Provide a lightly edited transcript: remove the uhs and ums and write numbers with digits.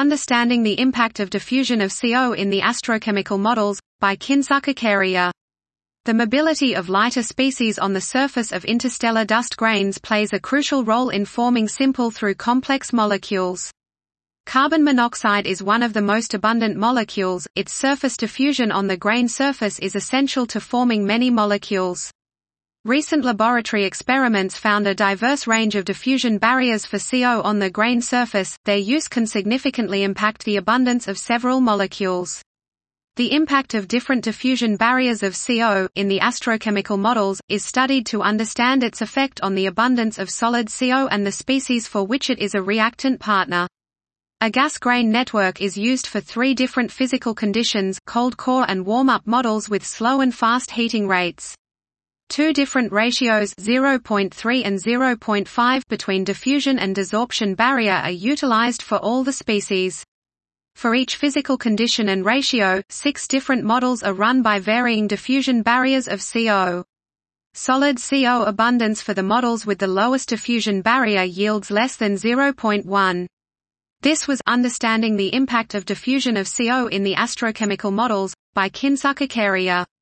Understanding the Impact of Diffusion of CO in the Astrochemical Models, by Kinsuke Kariya. The mobility of lighter species on the surface of interstellar dust grains plays a crucial role in forming simple through complex molecules. Carbon monoxide is one of the most abundant molecules. Its surface diffusion on the grain surface is essential to forming many molecules. Recent laboratory experiments found a diverse range of diffusion barriers for CO on the grain surface. Their use can significantly impact the abundance of several molecules. The impact of different diffusion barriers of CO, in the astrochemical models, is studied to understand its effect on the abundance of solid CO and the species for which it is a reactant partner. A gas grain network is used for 3 different physical conditions, cold core and warm-up models with slow and fast heating rates. 2 different ratios 0.3 and 0.5 between diffusion and desorption barrier are utilized for all the species. For each physical condition and ratio, 6 different models are run by varying diffusion barriers of CO. Solid CO abundance for the models with the lowest diffusion barrier yields less than 0.1. This was Understanding the Impact of Diffusion of CO in the Astrochemical Models, by Kinsuke Kariya.